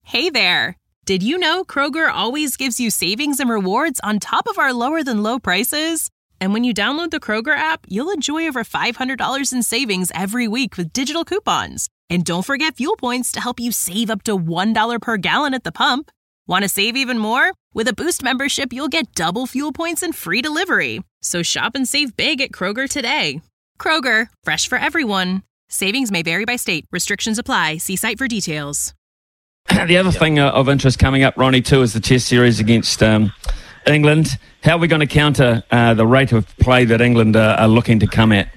Hey there! Did you know Kroger always gives you savings and rewards on top of our lower-than-low prices? And when you download the Kroger app, you'll enjoy over $500 in savings every week with digital coupons. And don't forget fuel points to help you save up to $1 per gallon at the pump. Want to save even more? With a Boost membership, you'll get double fuel points and free delivery. So shop and save big at Kroger today. Kroger, fresh for everyone. Savings may vary by state. Restrictions apply. See site for details. The other thing of interest coming up, Ronnie, too, is the Test series against England. How are we going to counter the rate of play that England are looking to come at?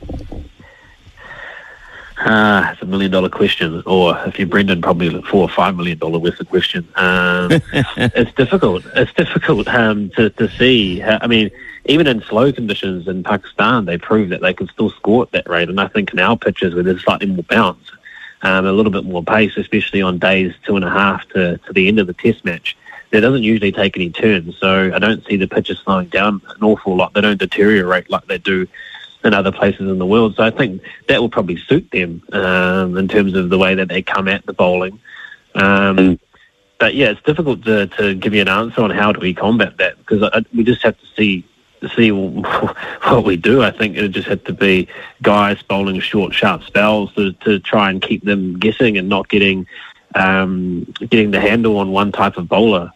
It's $1 million question, or if you're Brendan, probably a $4 or $5 million worth of question. It's difficult. It's difficult to see. I mean, even in slow conditions in Pakistan, they proved that they can still score at that rate. And I think in our pitches where there's slightly more bounce, a little bit more pace, especially on days 2.5 to the end of the Test match, there doesn't usually take any turns. So I don't see the pitches slowing down an awful lot. They don't deteriorate like they do in other places in the world. So I think that will probably suit them in terms of the way that they come at the bowling. But yeah, it's difficult to give you an answer on how do we combat that, because we just have to see what we do. I think it just had to be guys bowling short, sharp spells to try and keep them guessing and not getting the handle on one type of bowler.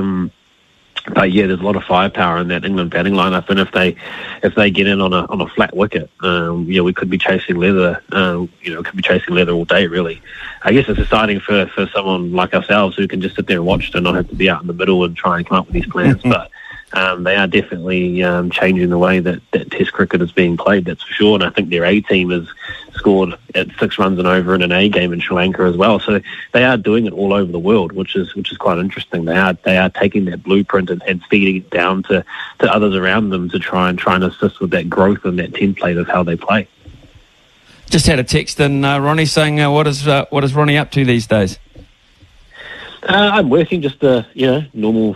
But yeah, there's a lot of firepower in that England batting lineup, and if they get in on a flat wicket, we could be chasing leather. Could be chasing leather all day. Really, I guess it's exciting for someone like ourselves who can just sit there and watch it and not have to be out in the middle and try and come up with these plans. But they are definitely changing the way that Test cricket is being played, that's for sure. And I think their A team has scored at 6 runs and over in an A game in Sri Lanka as well. So they are doing it all over the world, which is quite interesting. They are taking that blueprint and feeding it down to others around them to try and assist with that growth and that template of how they play. Just had a text in, Ronnie, saying what is Ronnie up to these days? I'm working just a normal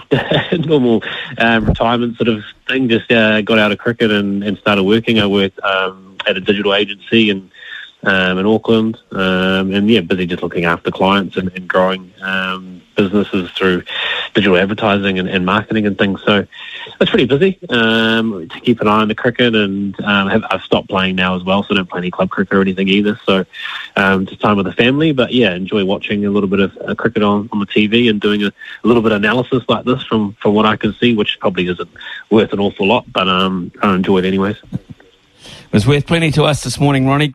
retirement sort of thing. Just got out of cricket and started working. I worked at a digital agency in Auckland, and busy just looking after clients and growing businesses through digital advertising and marketing and things. So it's pretty busy to keep an eye on the cricket, and I've stopped playing now as well, so I don't play any club cricket or anything either. So just time with the family, but yeah, enjoy watching a little bit of cricket on the TV and doing a little bit of analysis like this from what I can see, which probably isn't worth an awful lot, but I enjoy it anyways. It was worth plenty to us this morning, Ronnie.